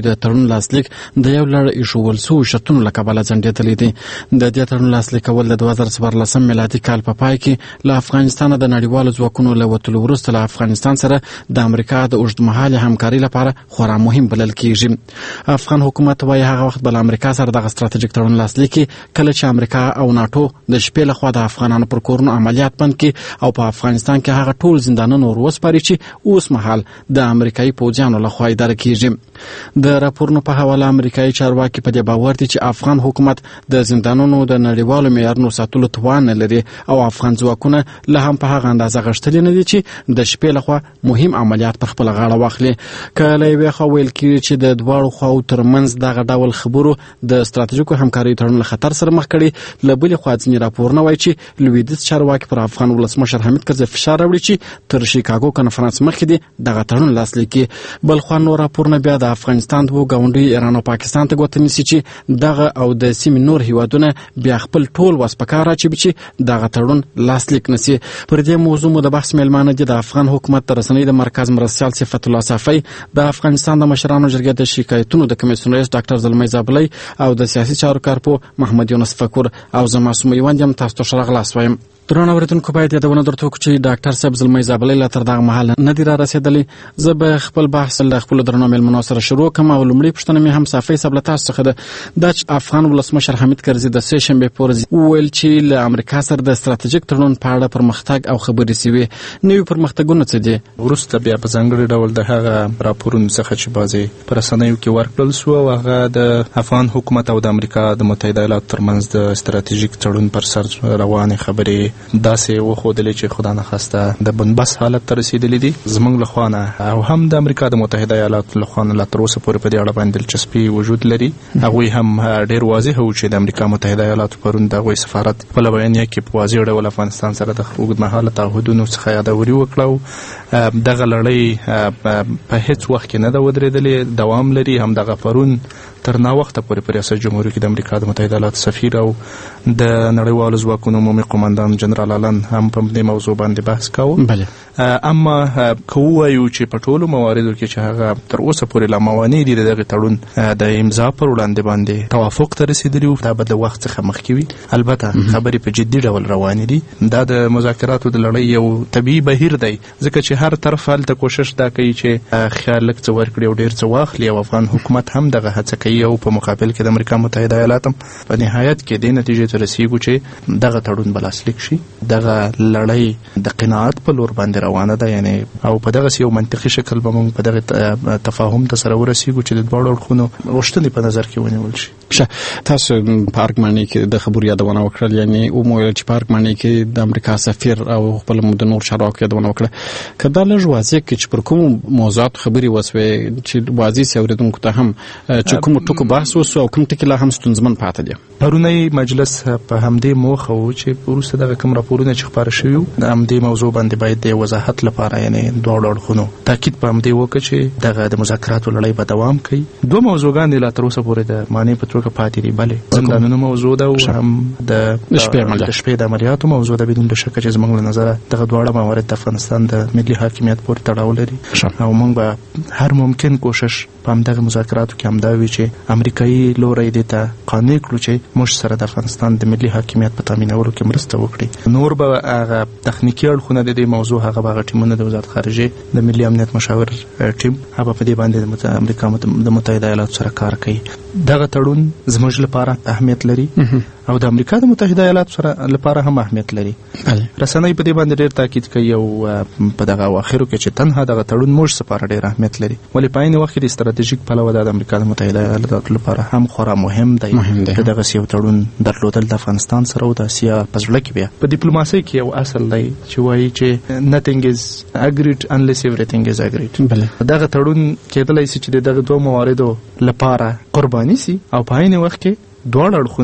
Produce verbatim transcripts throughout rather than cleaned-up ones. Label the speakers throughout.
Speaker 1: د تړون لاسلیک د یو لړ ایښودل شویو شرطونو له کبله ځنډېدلی دی. د دې تړون لاسلیک کول د دوه زره څوارلسم میلادي کال په پای کې له افغانستانه د نړیوالو ځواکونو له وتلو وروسته له افغانستان سره د امریکا د اوږدمهالې همکارۍ لپاره خورا مهم بلل کیږي. افغان حکومت وايي هغه وخت به له امریکا سره دغه ستراتیژیک تړون لاسلیک کړي کله چې امریکا او ناټو د شپې لخوا د افغانانو پر کورونو عملیات بند کړي او په افغانستان کې هغه ټول زندانونه ور وسپاري چې اوس مهال د امریکایي پوځیانو لخوا اداره کیږي. د راپورونو په حواله امریکایي چارواکي په دې باور دي چې افغان حکومت د زندانونو د نړیوالو معیارونو ساتلو توان نه لري او افغان ځواکونه له هم په هغه اندازه غښتلي نه دي چې د شپې لخوا مهم عملیات پر خپله غاړه واخلي. که له یوې خوا ویل کېږي چې د دواړو خواو ترمنځ دغه ډول خبرو د ستراتیژیکو همکاریو تړون له خطر سره مخ کړي، له بلې خوا ځینې راپورونه وایي چې لویدیځ چارواکي پر افغان ولسمشر حامد کرزي فشار راوړي چې تر شیکاګو کنفرانس مخکې دي دغه تړون لاسلیک کړي. بل خوا نور راپورونه بیا د افغانستان دوو ګاونډیو ایران او پاکستان ته ګوته نیسي چې دغه او د سیمې نور هیوادونه بیا خپل ټول وس په کار اچوي چې دغه تړون لاسلیک نسي. پر دې موضوع مو د بحث میلمانه دي د افغان حکومت د رسنۍ د مرکز مرستیال صفت الله صافی، د افغانستان د مشرانو جرګې د شکایتونو د کمیسیون رئیس ډاکټر زلمی زابلی او د سیاسي چارو کارپو محمد یونس فکور او زه معصوم میوند یم. تاسو ته ښه راغلاست وایم. درنو اورېدونکو باید یادونه درته وکړو چې ډاکټر صاحب زلمی زابلی لا تر دغه مهاله نه دی را رسېدلی. زه به خپل بحث له خپلو درنو میلمنو سره شروع کړم او لومړۍ پوښتنه مې هم صافی صاحب له تاسو څخه ده دا چې افغان ولسمشر حامد کرزي د سې شنبې په ورځ وویل چې له امریکا سره د ستراتیژیک تړون په اړه پرمختګ او خبرې سوي. نوي پرمختګونه څه دي؟
Speaker 2: وروسته بیا په ځانګړي ډول د هغه راپورونو څخه چې بعضې په رسنیو کې ورکړل سوه او هغه د افغان حکومت او د امریکا د متحده ایالاتو ترمنځ د ستراتیژیک تړون پر سر روانې خبرې داسې وښودلې چې خدا نخواسته د بنبست حالت ته رسېدلي دي. زموږ له خوا نه او هم د امریکا د متحده ایالاتو له خوا نه لا تر اوسه پورې په دې اړه باندې دلچسپي وجود لري. هغوی هم ډېر واضح وو چې د امریکا متحده ایالاتو پرون د هغوی سفارت خپله بیانیه کې په واضح ډول افغانستان سره د اوږدمهاله تعهدونو څخه یادوري وکړه او دغه لړۍ په هیڅ وخت کې نه ده ودرېدلې، دوام لري. همدغه پرون تر ناوخته پورې په ریاست جمهوریه کې د امریکا د متحده ایالاتو سفیر او د نړیوالو ځواکونو عمومي قماندان جنرال آلن هم په دې موضوع باندې بحث کاوه.
Speaker 1: بله
Speaker 2: اما که ووایو چې په ټولو مواردو کې چې هغه تر اوسه پورې لا موانع دي د دغې تړون د امضا پر وړاندې باندې توافق ته رسېدلي وو، دا به د وخت څخه مخکې وي. البته خبرې په جدي ډول روانې دي. دا د مذاکراتو د لړۍ یو طبیعي بهیر دی ځکه چې هر طرف هلته کوشش دا کوي چې خیال لږ څه ورکړي او ډېر څه واخلي او افغان حکومت هم دغه هڅه کوي او په مقابل کې د امریکا متحده ایالات هم په نهایت کې دې نتیجې ته رسېږو چې دغه تړون به لاسلیک شي. دغه لړۍ د قناعت په لور باندې روانه ده، یعنی او په دغسې یو منطقي شکل به موږ په دغه تفاهم ته سره ورسېږو چې د دواړو اړخونو غوښتنې په نظر کې ونیول شي.
Speaker 1: ښه، تاسو په ارګمانۍ کې د خبرو یادونه وکړل، یعنی ومویل چې په ارګمانۍ کې د امریکا سفیر او خپل د نور چارواکو یادونه وکړه. که دا لږ واضح کړي چې پر کومو موضوعاتو خبرې وسوې چې واضح سي اورېدونکو ته هم چې کومو ټکو بحث وسو او کوم ټکي لا هم ستونزمن پاتې دي.
Speaker 2: پرونی مجلس په همدې موخه و چې وروسته دغه کوم راپورونه چې خپاره شوي وو د همدې موضوع باندې باید د وضاحت لپاره یعنی دواړو اړخونو تاکید په همدې وکړه چې دغه د مذاکراتو لړۍ به دوام کوي. دوه موضوعګانې لا تر اوسه پورې د معنی په توګه پاتې دي. بلې زندانونو موضوع ده او هم د شپې د عملیاتو موضوع ده. بدون شک چې زموږ له نظره دغه دواړه موارد د افغانستان د ملي حاکمیت پورې تړاو لري او موږ به هر ممکن کوشش په همدغه مذاکراتو کې همدا وي چې امریکایي لوری دې ته قانع کړو چې موږ سره د افغانستان د ملي حاکمیت په تامینولو کې مرسته وکړي. نور به هغه تخنیکي اړخونه د دې موضوع هغه به هغه ټیمونه د وزارت خارجې د ملي امنیت مشاور ټیم هغه په دې باندې د امریکا د متحده ایالاتو سره کار کوي. دغه تړون زموږ لپاره اهمیت لري او د امریکا د متحده ایالاتو سره لپاره هم اهمیت لري. رسنۍ په دې باندې ډېر تاکید کوي او په دغه اواخرو کې چې تنها دغه تړون موږ لپاره ډېر اهمیت لري، ولې په عین وخت کې د ستراتیژیک پلوه د امریکا د متحده ایالاتو لپاره هم خورا مهم دی. دغه یو تړون درلودل د افغانستان سره او د اسیا په زړه کې بیا په ډیپلوماسۍ کې یو اصل دی چې وایي چې nothing is agreed unless everything is agreed. دغه تړون کېدلی شي چې دغه دوه مواردو لپاره قرباني سي او په عین وخت کې دواړه اړخونه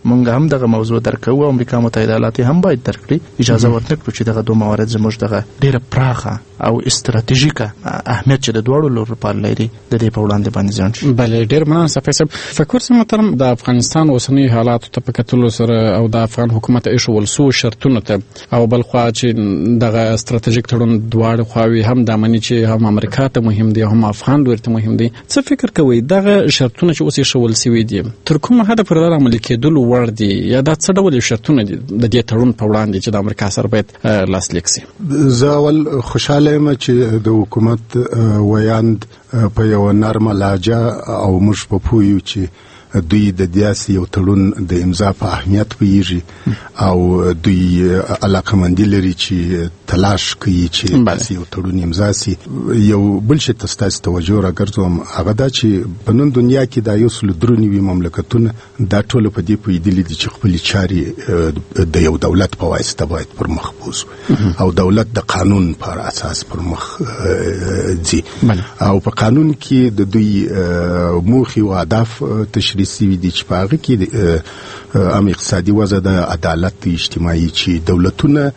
Speaker 2: مونږ هم دغه موضوع درکو او امریکا متحده ایالات هم باید درکړي اجازه ورنکړو چې دغه دوه موارد زموږ دغه ډیره پراخه او استراتیژیکه اهمیت چې د دوړو لور په لري د دې په وړاندې باندې ځان شي.
Speaker 1: بله ډیر مننه صاحب. فکر سم محترم د افغانستان اوسنی حالات ته په کتلو سره او د افغان حکومت ایښول سو شرطونه ته او بل خوا چې دغه استراتیژیک تړون دواړه خواوې هم د امنیت چې هم امریکا ته مهم دي هم افغان دوی ته مهم دي، څه فکر کوي دغه شرطونه چې اوس ایښول سوي دي تر کومه حده پورې عملي کېدل وړ دي یا دا څه ډول شرطونه دي د دې تړون په وړاندې چې د امریکا سره باید لاسلیک شي؟
Speaker 3: زه اول خوشاله یم چې د حکومت ویاند په یو نرمه لهجه او موږ په پوهیو چې دوی د داسې یو تړون د امضا په اهمیت پوهیږي او دوی علاقمندي لري چې تلاش کوي چې داسې یو تړون امضا سي. یو بل شی ته ستاسو توجه راګرځوم، هغه دا چې په نن دنیا کې دا یو سل درې نوي مملکتونه دا ټول په دې پوهېدلي دي چې خپلې چارې د یو دولت په واسطه باید پر مخ بوځو او دولت د قانون پر اساس پر مخ ځي او په قانون کې د دوی موخې او اهداف تشریح سوي دي چې په هغه کې هم اقتصادي وضع د عدالت اجتماعي چې دولتونه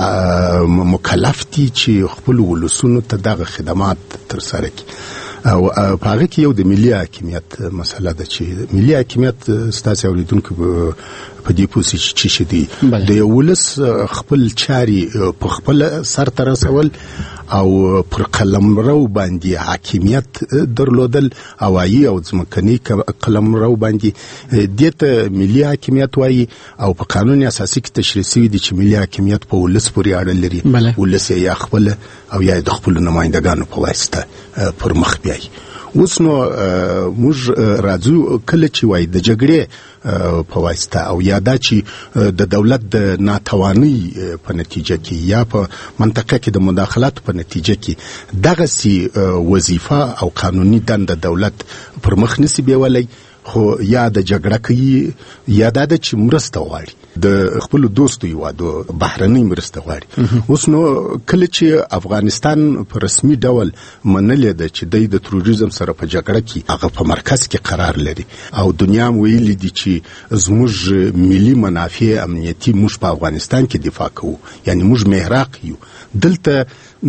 Speaker 3: مکلف دي چې خپل ولسونو ته دغه خدمات ترسره کړي او په هغه کې یو د ملي حاکمیت مسله ده چې ملي حاکمیت ستاسو اوریدونکو په دې پوسې چې چې دي د یو ولس خپل چاري په خپل سر ته رسول او پر قلمرو باندې حاکمیت درلودل هوایي او ځمکني قلمرو باندې دته ملي حاکمیت وایي او په قانون اساسي کې تشریح شوی دی چې ملي حاکمیت په ولس پورې اړه لري، ولس یا خپل او یا د خپل نمائندګانو په واسطه پر مخ بیایي. اوس نو موږ راځو کله چې وایي د جګړې په واسطه او یا دا چې د دولت د ناتوانۍ په نتیجه کې یا په منطقه کې د مداخلات په نتیجه کې دغه سي وظیفه او قانوني دنده دولت پر مخ نسی بیولای، خو یا د جګړه کوي یا د چې مرسته غواړي د خپل دوستو یوادو بهرنۍ مرسته غواړي. اوس نو کله چې افغانستان په رسمي ډول منلې ده چې د تروریزم سره په جګړه کې هغه په مرکز کې قرار لري او دنیا ویلي دي چې زموږ ملي منافع امنیتي موږ په افغانستان کې دفاع کوو، یعنی موږ مهراق یو. دلته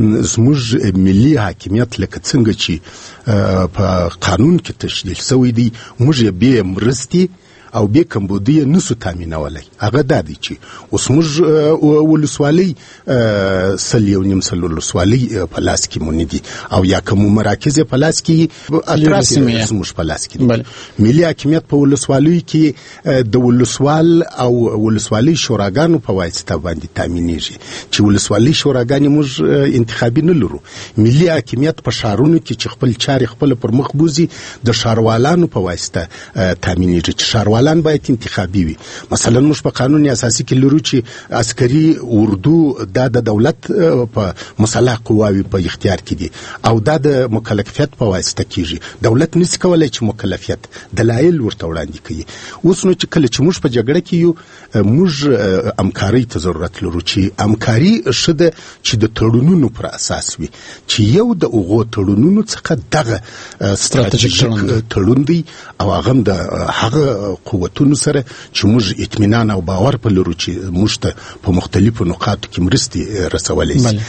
Speaker 3: زموږ ملي حاکمیت لکه څنګه چې په قانون کې تشریح شوی دی موږ به مرستي او به کمبودیه نسو تامینولای. هغه د دې چې اوس موږ ولسوالۍ سلیو نیم سل ولسوالۍ په لاس کې مونږ دي او یا کوم مراکز په لاس کې اطراف موږ په لاس کې دي. ملي حاکمیت په ولسوالۍ کې د ولسوال او ولسوالۍ شوراګانو په واسطه باندې تامینېږي چې ولسوالۍ شوراګانې موږ انتخابي نه لرو. ملي حاکمیت په شهرونو کې چې خپل چارې خپل پر مخ بوزي د شهروالانو په واسطه تامینېږي چې شهروال ولان باید انتخابي وي. مثلا موږ په قانون اساسي کې لرو چې عسکري اردو د دولت په مسلح قواوي په اختیار کې دي او د مکلفیت په واسطه کېږي. دولت نشي کولای چې مکلفیت دلایل ورته وړاندې کړي. اوس نو چې کله چې موږ په جګړه کې یو موږ همکاري ته ضرورت لرو چې همکاري شته چې د تړونونو پر اساس وي چې یو د اوغو تړونونو څخه دغه ستراتیژیک تړون دی او هغه د هغه قوتونو سره چې موږ اطمینان او باور په لرو چې موږ ته په مختلفو نقاطو کې مرستې رسولای شي.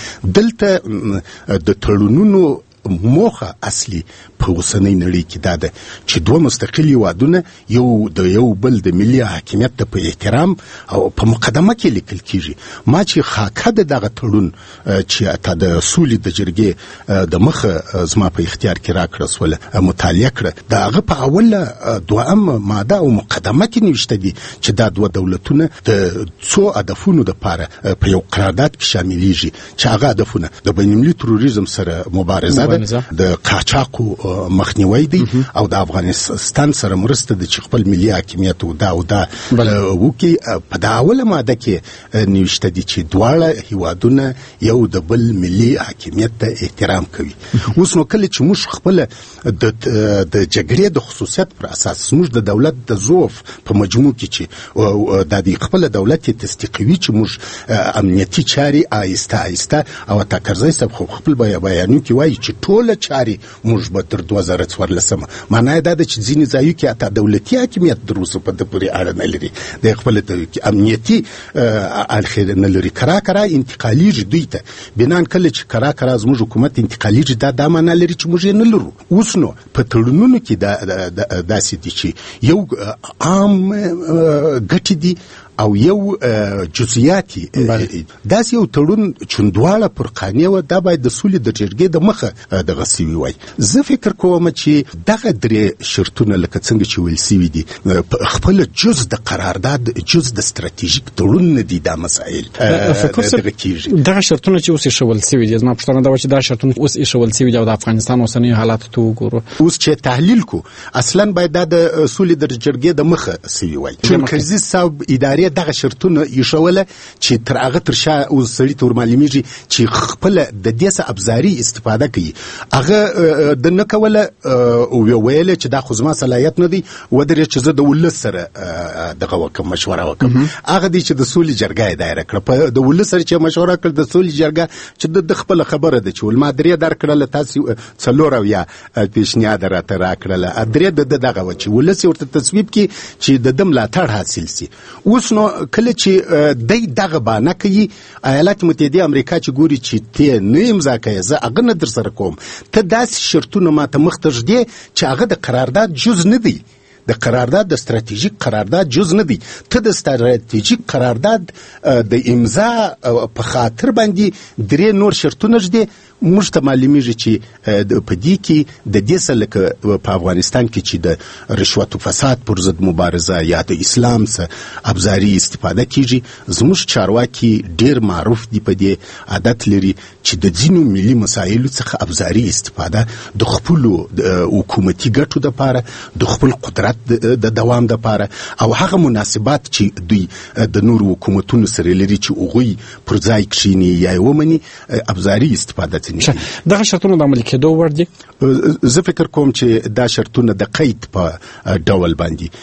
Speaker 3: دلته د تړونونو موخه اصلي په اوسنۍ نړۍ کې دا ده چې دوه مستقل هیوادونه یو د یو بل د ملي حاکمیت ته په احترام او په مقدمه کې لیکل کېږي. ما چې خاکه د دغه تړون چې تا د سولې د جرګې د مخه زما په اختیار کې راکړه سوله مطالعه کړه د هغه په اوله دوهم ماده او مقدمه کې نوشته دي چې دا دوه دولتونه د څو هدفونو دپاره په یو قرارداد کې شاملیږي چې هغه هدفونه د بینالمللي تروریزم سره مبارزه د قاچاقو مخنیوي دی او د افغانستان سره مرسته د خپل ملي حاکمیت او دا او دا وکي. په دا اوله ماده کې نوشته دي چې دواړه هیوادونه یو د بل ملي حاکمیت ته احترام کوي. اوس نو کله چې موږ خپل د د جګړې د خصوصیت پر اساس موږ د دولت د ضعف په مجموع کې چې د خپل دولت تصدیقوي چې موږ امنیتي چاري آهسته آهسته او تکرزي سب خپل بیانو کې وایي چې ټوله چارې موږ به تر دوه زره څوارلسمه معنا یې دا ده چې ځینې ځایو کې حتی دولتي حاکمیت تر اوسه په ده پورې اړه نه لري د خپل امنیتي اړخ نه لري کرا کرا انتقالیږي دوی ته بنان کله چې کرا کرا زموږ حکومت انتقالیږي دا دا معنا لري چې موږ یې نه لرو. اوس نو په تړونونو کې دا داسې دي چې یو عام ګټې دي او یو جزئیاتي داسې یو تړون چوندواله پر قانې و دا باید د سولې د جرګې د مخه دغه سوي وای. زه فکر کوم چې دغه درې شرطونه لکه څنګه چې ویل سوي دي خپل جز د قرارداد جز د ستراتیژیک تړون نه دي دا مسایل دغه کیږي.
Speaker 1: دغه شرطونه چې اوس ایښول سوي دي زما پوښتنه دا و چې دا شرطونه اوس ایښول سوي دي او د افغانستان اوسنیو حالاتو ته وګورو
Speaker 3: اوس چې تحلیل کو اصلا باید دا د سولې د جرګې د مخه سوي وای. مرکزي صاحب ادارې دغه شرطونه ایښوله چې تر هغه تر شا اوس سړي ته ورمعلومیږي چې خپل د دې څخه ابزاري استفاده کوي هغه د نه کوله ویل چې دا خو زما صلاحیت نه دی ودرې چې زه د ولس سره دغه وکم مشوره وکم هغه دی چې د سولې جرګه دایره کړ په د ولس سره چې مشوره کړ د سولې جرګه چې د خپل خبره ده چې ول ما درې در کړل تاسو څلور او یا پیشنهاد راته را کړل درې د دغه و چې ولس ورته تصویب کی چې د دم لا تر حاصل سي. اوس نو کله چې دای دغه باندې کوي ایالات متحده امریکا چې ګوري چې ته نه امضا کوي زه هغه نه در سره کوم ته داسې شرطونه ماته مختج دي چې هغه د قرارداد جز نه دی د قرارداد د ستراتیژیک قرارداد جز نه دی ته د ستراتیژیک قرارداد د امضا په خاطر باندې درې نور شرطونه دي موږ ته معلومیږي چې په دې کې د دې سره لکه په افغانستان کې چې د رشوت او فساد پر ضد مبارزه یا د اسلام څخه ابزاري استفاده کیږي زموږ چارواکي ډیر معروف دي په دې عادت لري چې د ځینو ملي مسایلو څخه ابزاري استفاده د خپل حکومتي ګټو لپاره د خپل قدرت د دوام لپاره او هغه مناسبات چې دوی د نور حکومتونو سره لري چې هغوی پر ځای کښیني یا ومني ابزاري استفاده
Speaker 1: دغه شرطونه د عملي کېدو وړ دي.
Speaker 3: زه فکر کوم چې دا شرطونه د قید په ډول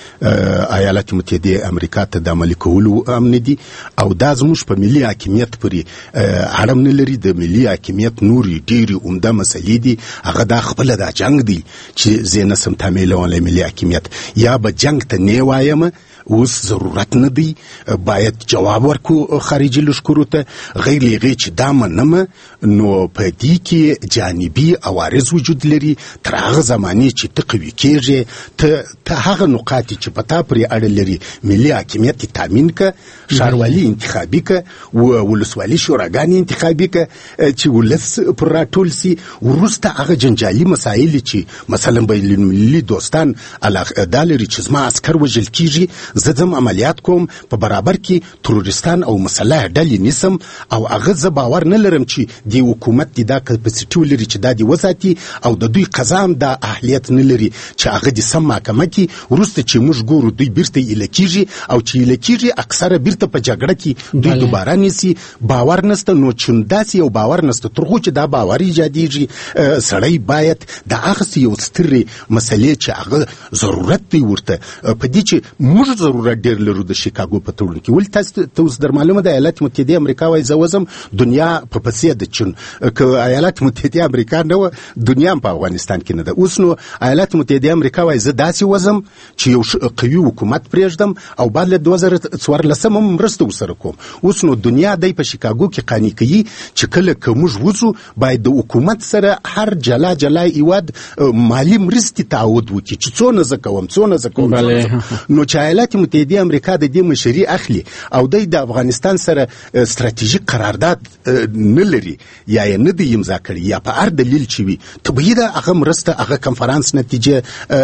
Speaker 3: باندې ایالات متحده امریکا ته د عملي کولو امن دي او دا زموږ په ملي حاکمیت پورې اړم نه لري. د ملي حاکمیت نوري ډېرې عمده مسلې دي هغه دا خپله دا جنګ دی چې زه نسم تعمیلولی ملي حاکمیت یا به جنګ ته نه وایم اوس ضرورت نه دی باید جواب ورکو خارجي لشکرو ته غیر لغې چې دا منمه نو په دې کې جانبي عوارض وجود لري تر هغه زمانې چې ته قوي کېږې ته ته هغه نقاط چې په تا پورې اړه لري ملي حاکمیت تامین که ښاروالي انتخابي که ولسوالي شوراګانې انتخابي که چې ولس پر راټول سي وروسته هغه جنجالي مسایل چې مثلا بین المللي دوستان دا لري چې زما عسکر وژل کېږي زه ځم عملیات کوم په برابر کې تروریستان او مسلح ډلې نیسم او هغه زه باور نه لرم چې دی حکومت دی دا کپاسټي ولري چې دا دی وساتي او د دوی قضام دا اهلیت نه لري چې هغه د سم محکمه کې وروسته چې موږ ګورو دوی بیرته ایله کېږي او چې ایله کېږي اکثره بیرته په جګړه کې دوی دوباره نیسي باور نسته نو چنداسې یو باور نسته تر څو چې دا باور ایجادېږي سړی باید د هغسې یو سترې مسلې چې هغه ضرورت دی ورته په دې چې موږ ضرورت ډېر لرو د شیکاګو په تړون کې ولې تاسو ته اوس در معلومه ده ایالات متحده امریکا وایي زه وځم دنیا په پسې ده چون که ایالات متحده امریکا نه وه دنیا هم په افغانستان کې نه ده. اوس نو ایالات متحده امریکا وایي زه داسې وځم چې یو قوي حکومت پرېږدم او بعد له دوه زره څوارلسم هم مرسته ورسره کوم. اوس نو دنیا دی په شیکاګو کې قانع کوي چې کله که موږ وځو باید د حکومت سره هر جلا جلا هیواد مالي مرستې تعهد وکړي چې څونه زه کوم څونه زه کوم نو چې ایالات متحده امریکا د دې مشري اخلي او د افغانستان سره ستراتیژیک قرارداد نه لري یا یې نه دی امضا کړی یا په هر دلیل چې وي طبیعي ده هغه مرسته هغه کنفرانس نتیجه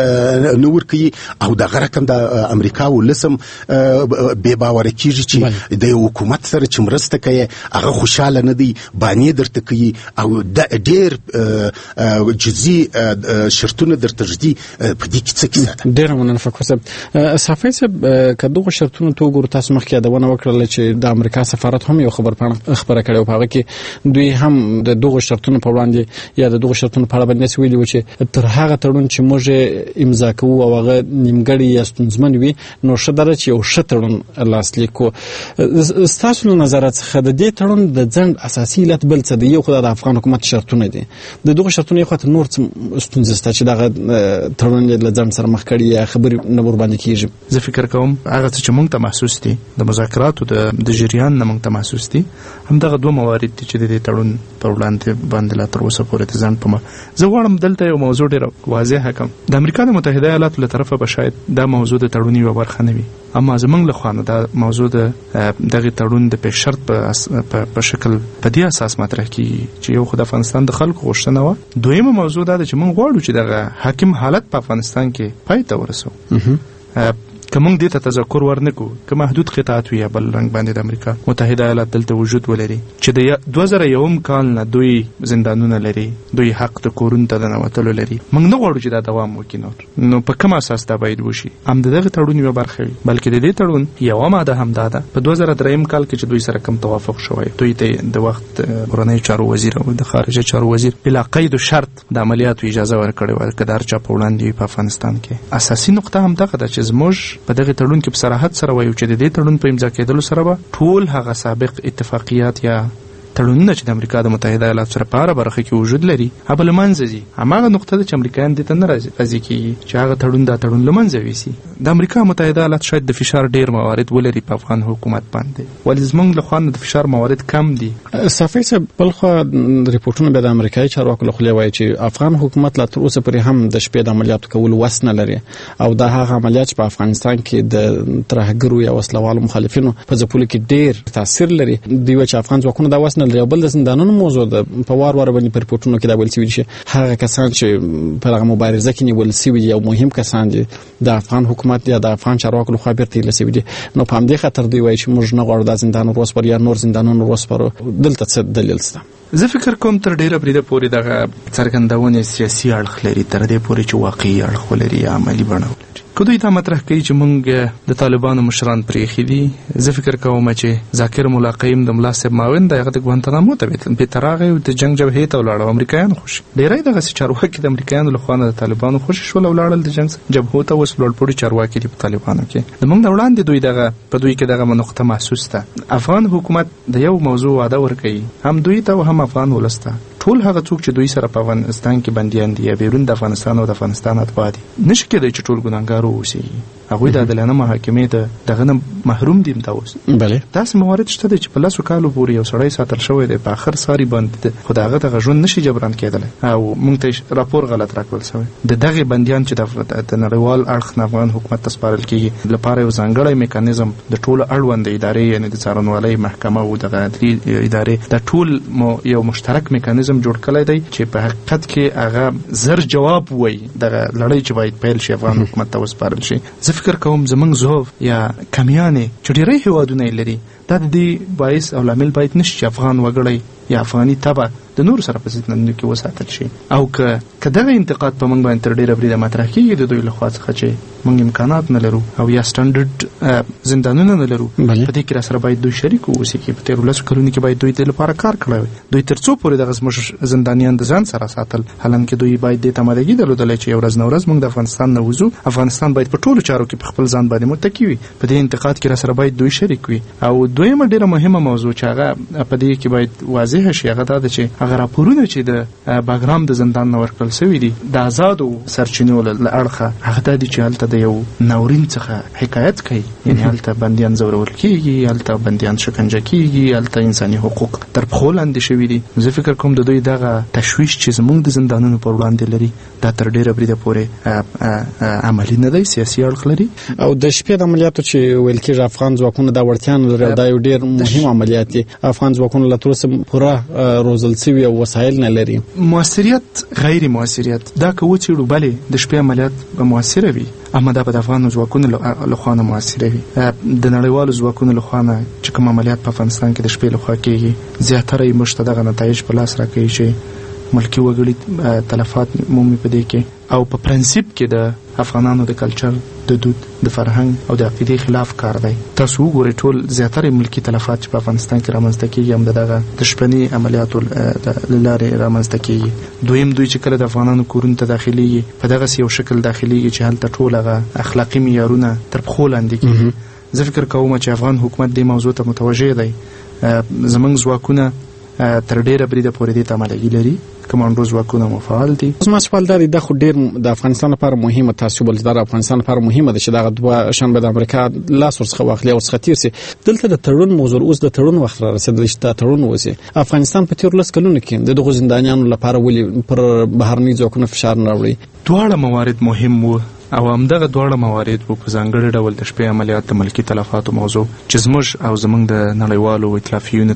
Speaker 3: نه ورکوي او دغه رقم د امریکا ولسم بې باوره کېږي چې د یو حکومت سره چې مرسته کوي هغه خوشحاله نه دی بانې درته کوي او ډېر جزئي شرطونه درته ږدي په دې کې څه کیسه ده.
Speaker 1: ډېره مننه فکر صاحب. صافی صاحب که دغه شرطونه ته وګورو تاسو مخکې یادونه وکړله چې د امریکا سفارت هم یو خبرپاڼه خپره کړې او په هغه کې دوی هم د دغو دغه شرطونو په وړاندې یا د دغه شرطونو په اړه باندې ویلي و چې تر هغه تړون چې موږ امضا کوو او هغه نیمګړی یا ستونزمن وي نو ښه ده چې یو ښه تړون لاسلیک کړو. ستاسو له نظره څخه د دې تړون د ځنډ اساسي علت بل څه دی؟ یو خو د افغان حکومت شرطونه دي، د دغه شرطونو یو خاطر نور څه ستونزې شته چې دغه تړون له ځنډ سره مخ کړي یا خبرې نه ور باندې کیږي؟
Speaker 2: زه فکر کوم هغه څه چې موږ ته محسوس دي د مذاکراتو د د جریان نه موږ ته محسوس دي همدغه دوه موارد دي چې د دې تړون په وړاندې باندې لا تر اوسه پورې د ځنډ په ما زه غواړم دلته یو موضوع ډېره واضحه کړم. د امریکا د متحده ایالاتو له طرفه به شاید دا موضوع د تړون یوه برخه نه وي، اما زموږ له خوا نه دا موضوع د دغه تړون د پیش شرط په شکل په دې اساس مطرح کیږي چې یو خو د افغانستان د خلکو غوښتنه وه. دویمه موضوع دا ده چې موږ غواړو چې دغه حاکم حالت په افغانستان کې پای ته ورسوو. که موږ دې ته تذکر ورنکو که محدود قطاعت وي یا بل رنګ باندې د امریکا متحده ایالات دلته وجود ولري چې د دوه زره یوم کال نه دوی زندانونه لري، دوی حق د کورونو ته د ننوتلو لري، موږ نه غواړو چې دا دوام وکړي. نور نو په کوم اساس دا باید وشي؟ هم د دغه تړون یوه برخه وي، بلکې د دې تړون یوه ماده هم دا ده په دوه زره دریم کال کې چې دوی سره کوم توافق شوی، دوی ته د وخت کورنۍ چارو وزیر او د خارجه چارو وزیر بلا قید و شرط د عملیاتو اجازه ورکړې وه که د هر چا په وړاندې په افغانستان کې. اساسي نقطه هم دغه ده چې زموږ په دغه تړون کې په صراحت سره وایو چې د دې تړون په امضا کېدلو سره به ټول هغه سابق اتفاقیات یا تړونونه چې د امریکا د متحده ایالاتو سره په هره برخه کې وجود لري هغه له منځه ځي. هماغه نقطه ده چې امریکایان دې ته نه راضي کېږي چې هغه تړون دا تړون له منځه ویسي. د امریکا متحده ایالات شاید د فشار ډېر موارد ولري په افغان حکومت باندې، ولې زموږ له خوا نه د فشار موارد کم دي.
Speaker 1: صافی صاحب بلخوا ریپورټونه بیا د امریکایي چارواکو له خولې وایي چې افغان حکومت لا تر اوسه پورې هم د شپې د عملیاتو کولو وس نه لري او دا هغه عملیات چې په افغانستان کې د ترهګرو یا وسلوالو مخالفینو په ځپلو کې ډېر تاثیر لري. دوی وایي چې افغان ځواکونه دا وس نه لري. بل د زندانونو موضوع ده په وار وار باندې پر پورتونو کې دا ویل شوی چې هغه کسان چې په هغه مبارزه کې نیول شوي دي او مهم کسان دي د افغان حکومت یا د افغان چارواکو لخوا بیرته ایله شوي دي، نو په همدې خاطر دوی وایي چې موږ نه غواړو دا زندان وروسپارو یا نور زندانونه وروسپارو. دلته څه دلیل شته؟
Speaker 2: زه فکر کوم تر ډیره بریده پورې دغه څرګندونې سیاسي اړخ لري تر دې پورې چې واقعي اړخ ولري یا عملي بڼه ولري. که دوی دا مطرح کوي چې موږ د طالبانو مشران پرېښي دي، زه فکر کوم چې ذاکر ملا قیم د ملا صاحب معاون دی هغه د ګوانتانامو ته بېرته راغی او د جنګ جبهې ته ولاړ او امریکایان خوشي ډېری دغسې چارواکي د امریکایانو له خوا نه د طالبانو خوشي شول او لاړل د جنګ جبهو ته. اوس لوړپوړي چارواکي دي په طالبانو کې. د موږ نه وړاندې دوی دغه په دوی کې دغه نقطه محسوس ده. افغان حکومت د یو موضوع وعده ورکوي هم دوی ته او هم افغان ولس ته، ټول هغه څوک چې دوی سره په افغانستان کې بندیان دي یا بیرون د افغانستان او د افغانستان اتباع دي نشي کېدای چې ټول ګناهګار واوسي. هغوی د عادلانه محاکمې د دغه نه محروم دي همدا اوس.
Speaker 1: بله
Speaker 2: داسې موارد شته دی چې په لسو کالو پورې یو سړی ساتل شوی دی په آخر ساري باندې، خو د هغه دغه ژوند نشي جبران کېدلی او موږ ته راپور غلط راکړل شوی. د دغې بندیان چې د نړیوال اړخ نه افغان حکومت ته سپارل کېږي لپاره یو ځانګړی میکانیزم د ټولو اړوند ادارې یعنې د څارنوالۍ محکمه او دغه عدلي ادارې د ټول یو مشترک میکانیزم جوړ کړی دی چې په حقیقت کې هغه زر جواب وایي دغه لړۍ چې باید پیل شي افغان حکومت ته وسپارل شي. زه فکر کوم زموږ زوف یا کمیانې چې ډېری هېوادونه یې لري دا د دې باعث او لامل باید نشي چې افغان وګړی یا افغاني تبه د نور سره په زندانونو کې وساتل شي. او که که دغه انتقاد په موږ باندې تر ډېره بریده مطرح کېږي د دوی له خوا څخه چې موږ امکانات نه لرو او یا سټنډرډ زندانونه نه لرو، په دې کې را سره باید دوی شریک واوسي چې په تېرو لسو کلونو کې باید دوی دې لپاره کار کړی وي. دوی تر څو پورې دغه زموږ زندانیان د ځان سره ساتل، حالانکه دوی باید دې ته آمادګي درلودلی چې یو ورځ نه ورځ موږ د افغانستان نه وځو، افغانستان باید په ټولو چارو کې په خپل ځان باندې متکي وي. په دې انتقاد کې را سره باید دوی شریک وي. او دویمه ډېره مهمه موضوع چې هغه په دې کې باید واضح شي هغه دا ده چې هغه راپورونه چې د باګرام د زندان نه ورکړل شوي دي د آزادو سرچینو له اړخه هغه دا دي چې هلته د یو ناورین څخه حکایت کوي، یعنې هلته بندیان ځورول کېږي، هلته بندیان شکنجه کېږي، هلته انساني حقوق تر پښو لاندې شوي دي. زه فکر کوم د دوی دغه تشویش چې زموږ د زندانونو پر وړاندې لري دا تر ډېره بریده پورې عملي نه دی، سیاسي اړخ لري.
Speaker 1: او د شپې د عملیاتو چې ویل کېږي افغان ځواکونه دا وړتیا نه لري او دا یو ډېر مهم عملیات دي. افغان ځواکونه له تر اوسه پوره روزل شوي او وسایل نه لري.
Speaker 2: موثریت غیر موثریت دا که وڅېړو بلې د شپې عملیات به موثره وي، اما دا به د افغانو ځواکونو له خوا نه موثره وي. د نړیوالو ځواکونو له خوا نه چې کوم عملیات په افغانستان کې د شپې له خوا کېږي زیاتره یې موږ ته دغه نتایج په لاس راکوي چې ملکي وګړي تلفات مومي په دې کې. او په پرنسپ کې د افغانانو د کلچر، د دود، د فرهنګ او د عقیدې خلاف کار دی. تاسو وګورئ ټول زیاتره ملکی تلفات چې په افغانستان کې رامنځته کیږي هم دغه د شپني عملیاتو لارې رامنځته کیږي. دویم دوی چې کله د افغانانو کورونو ته داخليږي په دغه یو شکل داخليږي چې هلته ټول هغه اخلاقی معیارونه تر پخو لاندې کیږي. زه فکر کوم چې افغان حکومت دې موضوع ته متوجه دی. زمونږ ځواکونه تر ډیره بریده پورې دې ته عملګي لري، کمانډو ځواکونه مو فعال دي.
Speaker 1: زما سوال دا دی د خو ډیر د افغانستان لپاره مهمه تاسو بل د افغانستان لپاره مهمه ده چې دا دوه شنبه د امریکا لاس ورڅخه واخلي او څخه تیر سي. دلته د تړون موضوع اوس د تړون وخت را رسیدلی چې دا تړون وسی. افغانستان په تیر لس کلونو کې د دغه زندانیانو لپاره ولي پر بهرني ځواکونو فشار نه راوړي.
Speaker 2: دواړه موارد مهم وو او همدغه دواړه موارد په ځانګړي ډول د شپې عملیات د ملکی تلفاتو موضوع چې زموږ او زمونږ د نړیوالو ائتلافیونو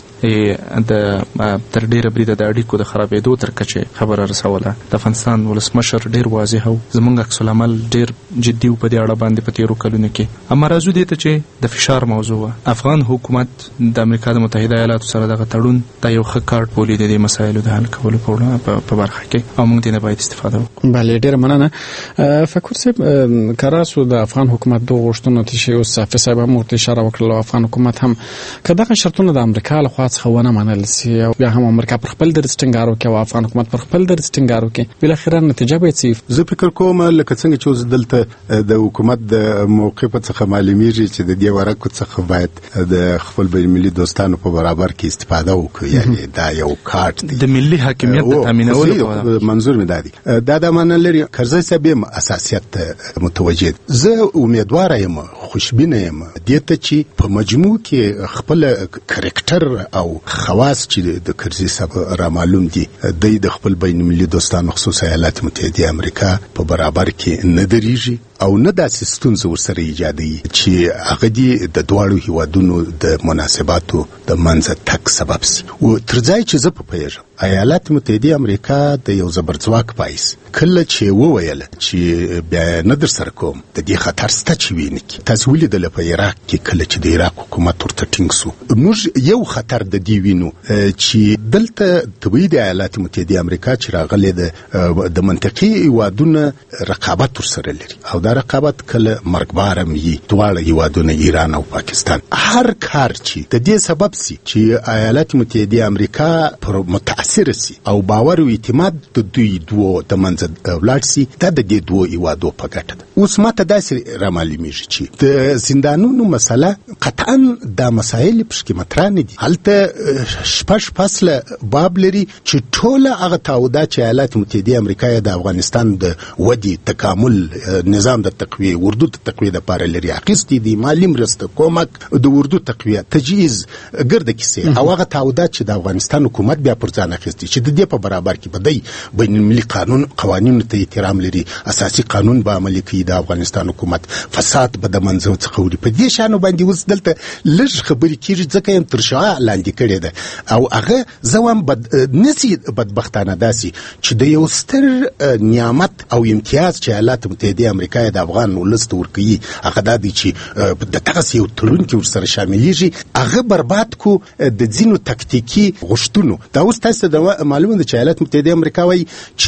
Speaker 2: ترمنځ د تر ډیره بریده د اړیکو د خرابېدو تر کچې خبره رسوله. د افغانستان ولسمشر ډیر واضح او زمونږ عکس العمل ډیر جدي په دې اړه باندې په تیرو کلونو کې. اما راځو دې ته چې د فشار موضوع افغان حکومت د امریکا د متحده ایالاتو سره دغه تړون دا یو ښه کارت بولي د دې مسایلو د حل کولو په برخه کې او موږ دې نه باید استفاده وکړو.
Speaker 1: بله ډیر مننه. فکر صاحب کاراسو د افغان حکومت د غوښتنو ته شی او صافي صاحب هم ورته اشاره وکړه. افغان حکومت هم کداغه شرطونه د امریکا له خوا څخه ونه منل سي او بیا هم امریکا پر خپل درس ټینګار وکړي او افغان حکومت پر خپل درس ټینګار وکړي، بل اخر نتیجه به څه؟
Speaker 3: زه فکر کوم لکه څنګه چې دلته د حکومت د موقف څخه معلومیږي چې د دې ورکو څخه باید د خپل بین المللي دوستانو په برابر کې استفاده وکړي. یعنی دا یو کارت دی
Speaker 2: د ملي حاکمیت د تامینولو.
Speaker 3: منظور مې دی دا د معنی لري کرزی صاحب اساسیت متوجه. زه امیدوار یم، خوشبینه یم دې ته چې په مجموع کې خپل کریکټر او خواص چې د کرزی صاحب را معلوم دي د خپل بین المللي دوستانو خصوصا ایالات متحده امریکا په برابر کې نه درېږي او نه داسې ستونزې ورسره ایجادوي چې هغه دي د دواړو هیوادونو د مناسباتو د منځه تګ سبب سي. او تر ځای چې زه په پوهېږم ایالات متحده امریکا د یو زبرځواک پایس کله چې وویل چې بیا نه در سره کوم د دې خطر سته چې ویني کی تاسو ولیدل په عراق کې کله چې د عراق حکومت ورته ټینګ سو. موږ یو خطر د دې وینو چې دلته طبي د ایالات متحده امریکا چې راغلي د د منطقي هیوادونو رقابت ورسره لري او دا رقابت کله مرګبار مي دواړه هیوادونه ایران او پاکستان. هر کار چې د دې سبب سي چې ایالات متحده امریکا پر متاثر سي او باور او اعتماد د دوی دوه د منځ ولاړ سي دا د دې دوه هیوادو په ګټه ده. اوس ماته داسې را معلومیږي چې د زندانونو مسله قطعا دا مسایل پکې مطرح نه دي. هلته شپږ فصله باب لري چې ټوله هغه تعهدات چې ایالات متحده امریکا د افغانستان د ودی تکامل نظام د تقویه اردو د تقویه لپاره لري اخیستي دي، مالی مرسته کومک د اردو تقویه تجهیز ګرد کیسه او هغه تعهدات چې د افغانستان حکومت بیا پر ځان اخیستي چې د دې په برابر کې بدای بین المللي قانون قوانینو ته احترام لري، اساسي قانون به عملي کوي د افغانستان حکومت، فساد به د منځو څخه وړي. په دې شانو باندې اوس دلته لږ خبرې کیږي ځکه هم تر شا لاندې کړي ده او هغه زوام بد نسی بدبختانه داسي چې د یو ستر نعمت او امتیاز چې ایالات متحده امریکا د افغان ولست ورکوي هغه د دې چې د دغه یو تړون کې ورسره شاملېږي هغه برباد کو د ځینو تکتیکی غشتونو. دا اوس تاسو د معلومه ده چې ایالات متحده امریکا وايي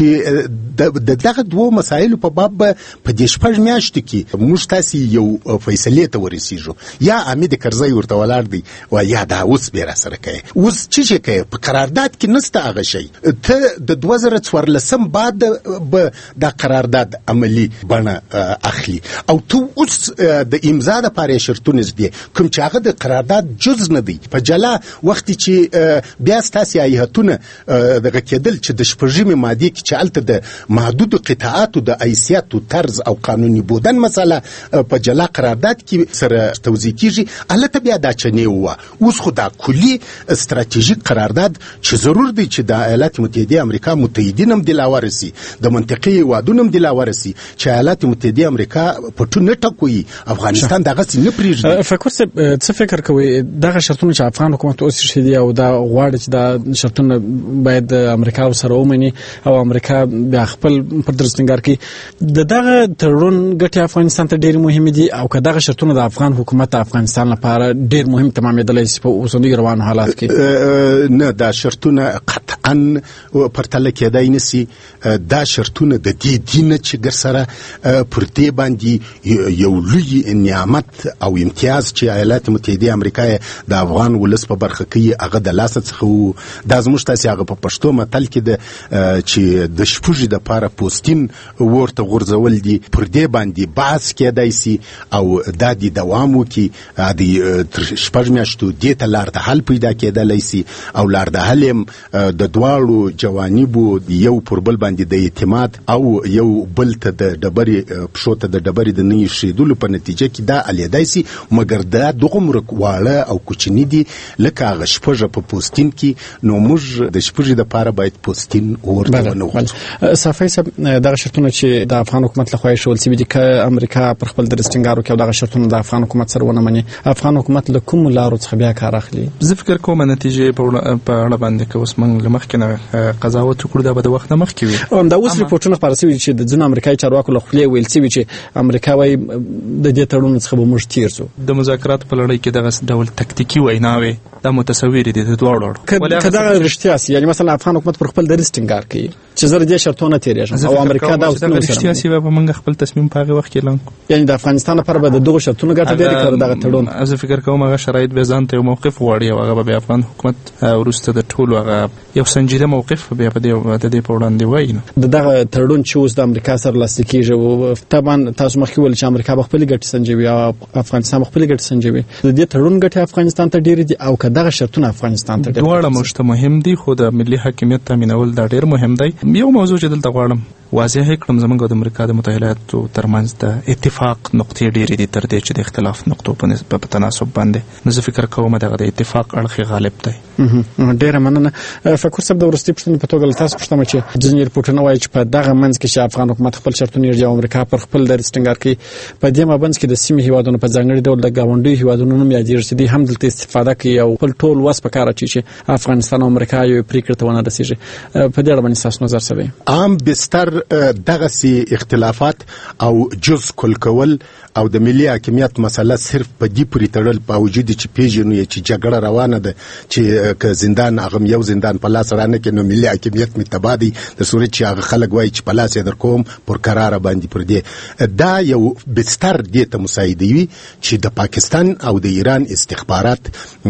Speaker 3: چې د دغه دوه مسایلو په باب په دې شپږ میاشتو کې موږ تاسو یو فیصله ته ورسیږو، یا حمید کرزی ورته ولاړ دی او یا دا اوس به را سره کوي. اوس چې کوي په قرارداد کې نسته هغه شی ته د دوه زره څوارلسم بعد به دا قرارداد عملی بڼه اخلي او ته اوس د امضا لپاره شرطونه دي کوم چې هغه د قرارداد جز نه دی. په جلا وخت چې بیا ستاسو ایتونه دغه کېدل چې د شپږمې ماده کې چې الته د محدود قطاعات د حیثیت او طرز او قانوني بودن مسله په جلا قرارداد کې سره توضیح کیږي الته بیا دا چنه و. اوس خو دا کلی استراتیژیک قرارداد چې ضرور دی چې د ایالات متحده امریکا متحدین هم دلاورسي د منطقي هیوادونو هم دلاورسي چې ایالات متحده امریکا په ټونه ټکوي افغانستان دغه نه پریږدي.
Speaker 1: فکر څه څه فکر کوي دغه شرطونه چې افغان حکومت اوس شې دی او دا غواړي چې دا شرطونه باید د امریکا سره ومني او امریکا بیا خپل پر درستنګار کې د دغه تړون ګټې افغانستان ته ډېر مهم دي او که دغه شرطونه د افغان حکومت افغانستان لپاره ډېر مهم تمامېدلی شي په اوسنیو روانو حالات کې؟
Speaker 3: نه، دا شرطونه قطعا پرتله کېدای نشي. دا شرطونه د دې دي نه چې ګر سره پر دې باندې یو لوی نعمت او امتیاز چې ایالات متحده امریکا د افغان ولس په برخه کې هغه د لاسه څخه دا زموږ تاسې هغه په پښتو متل کې د چې د شپږې دپاره پوستین ورته غورځول دي، پر دې باندې بحث کېدای شي او دا د دوام وکړي، د تر شپږ میاشتو دې ته لار د حل پیدا کېدلی شي او لار د حل یم د دواړو جوانبو یو پر بل باندې د اعتماد او یو بل ته د ډبرې پښو ته د ډبرې د نه ایښېدلو په نتیجه کې دا الیدای شي. مګر دا دغومره واړه او کوچني دي لکه هغه شپږه په پوستین کې، نو موږ د شپږې دپاره باید پوستین ورته ونه وغورځوو.
Speaker 1: صافی صاحب، دغه شرطونه چې د افغان حکومت لخوا ایښودل شوي دي، که امریکا پر خپل درستنګار وکړي او دغه شرطونه د افغان حکومت سره ونه مني، افغان حکومت له کومو لارو څخه بیا کار اخلي؟
Speaker 2: زه فکر کوم نتیجې په اړه باندې که اوس موږ له مخکې نه قضاوت وکړو دا به د وخت نه مخکې وي.
Speaker 1: همدا اوس ریپورټونه خپاره شوي چې د ځینو امریکایي چارواکو له خولې ویل شوي چې امریکا وایي د دې تړون څخه به موږ تېر شو.
Speaker 2: د مذاکراتو په لړۍ کې دغه ډول تکتیکي ویناوې دا متصور دي د دواړو اړخ.
Speaker 1: که دغه رښتیا سي، یعنی مثلا افغان حکومت پر خپل دریځ ټینګار کوي چې زه د دې شرطونه تېرېږم او امریکا دا اوس نه
Speaker 2: رښتیا سي، به موږ خپل تصمیم په هغه وخت کې اعلان کړو.
Speaker 1: یعنی د افغانستان لپاره به د دغه شرطونو ګټه ډېره کړو دغه تړون.
Speaker 2: زه فکر کوم هغه شرایط به ځان ته یو موقف غواړي او هغه به افغان حکومت وروسته د ټولو هغه یو سنجیده موقف بیا په دې د دې په وړاندې وایي.
Speaker 1: دغه تړون چې اوس د امریکا سره لاسلیک کېږي، طبعا تاسو مخکې ویل چې امریکا به خپلې ګټې سنجوي او افغانستان به خپلې ګټې سنجوي. د دې تړون ګټې افغانستان ته ډېرې دي او که دغه شرطونه افغانستان ته ډېر
Speaker 2: دواړه موږ ته مهم دي، خو د ملي حاکمیت تامینول دا ډېر مهم دی. یو موضوع چې دلته غواړم واضح کړم، زموږ د امریکا د متحده ایالاتو ترمنځ د اتفاق نقطې ډېرې دي تر دې چې د اختلاف نقطو په نسبت په تناسب باندې. نو زه فکر کوم دغه د اتفاق اړخ غالب دی.
Speaker 1: ډېره مننه. فکر صاحب، د وروستۍ پوښتنې په توګه له تاسو پوښتم چې ځینې ریپورټونه وایي چې په دغه منځ کې چې افغان حکومت خپل شرطونه یې او امریکا پر خپل دریځ ټینګار کوي، په دې مابینځ کې د سیمې هیوادونو په ځانګړي ډول د ګاونډیو هیوادونو نوم یادېږي چې دوی هم دلته استفاده کوي او خپل ټول وس په کار اچوي چې افغانستان او امریکا یو پرېکړې ته ونه رسېږي. په دې اړه باندې ستاسو نظر څه دی؟
Speaker 3: عام بستر دغسې اختلافات او جز کل کول او د ملي حاکمیت مسله صرف په دې پورې تړل، په وجود چې پیژنو چې جګړه روانه ده چې که زندان هغه یو زندان په لاس رانه کې، نو ملي حاکمیت مې تباه دی د صورت چې هغه خلک وایي چې په لاس یې در کوم پر قراره باندې پر دې. دا یو بستر دې ته مساعدوي چې د پاکستان او د ایران استخبارات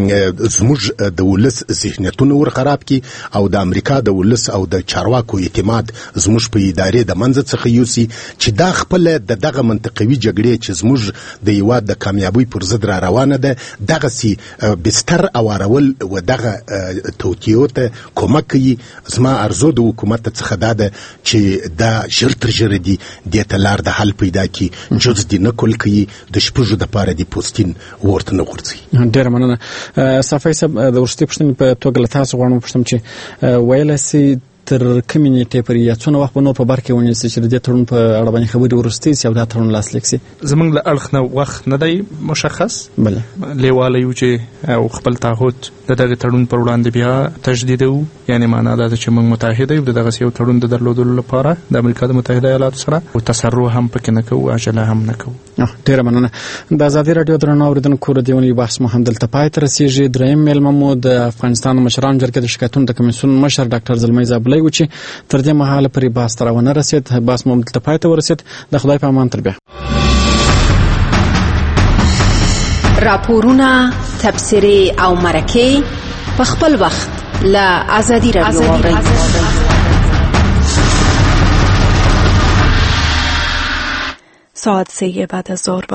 Speaker 3: زموږ د ولس ذهنیتونه ور خراب کړي او د امریکا د ولس او د چارواکو اعتماد زموږ په ادارې د منځ څخه یوسي چې دا خپل د دغه منطقوي جګړې چې زموږ د هیواد د کامیابۍ پر ضد را روانه ده، دغسې بستر اوارول و دغه توطیو ته کومک کوي. زما ارزو د حکومت څخه دا ده چې دا ژر تر ژره دي دې ته لار د حل پیدا کړي، جز دې نه کول کوي د شپږو دپاره دې پوستین ورته نه غورځوي.
Speaker 1: ډېره مننه. صافی صاحب، د وروستۍ پوښتنې په توګه له تاسو غواړم وپوښتم چې ویلی سئ تر کومې نیټې پورې یا څونه وخت به نور په بر کې ونیول سي چې د دې تړون په اړه باندې خبرې وروستۍ سي او دا تړون لاسلیک سي؟
Speaker 2: زموږ له اړخ نه وخت نه دی مشخص،
Speaker 1: بله
Speaker 2: لیواله یو چې او خپل تعهد د دغه تړون پر وړاندې بیا تجدیدوو. یعنی معنا دا ده چې موږ متحده یو د دغسې یو تړون د درلودلو لپاره د امریکا د متحده ایالاتو سره، او تسرع هم پکې نه کوو، عجله هم نه کوو.
Speaker 1: ډېره مننه. د ازادي راډیو درنو اورېدونکو د یونې بحث مو هم دلته پای ته رسېږي. دریم میلمه مو د افغانستان مشرانو جرګې د شکایتونو د کمیسیون مشر ډاکټر زلمی زابلی و چې تر دې مهاله پرې بحث ته راونه رسېد. بحث مو دلته پای ته ورسېد. د خدای په امان تر بیا.
Speaker 4: راپورونه، تبصرې او مرکې په خپل وخت له ازادي راډیو واورئ.
Speaker 5: ساعت سه بعد از ظهر